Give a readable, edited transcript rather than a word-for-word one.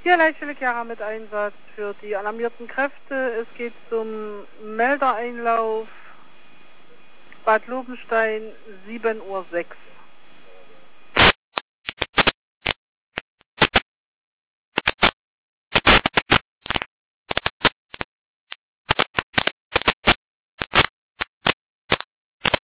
Hier Leitstelle Chiara mit Einsatz für die alarmierten Kräfte. Es geht zum Meldereinlauf Bad Lobenstein 7:06 Uhr.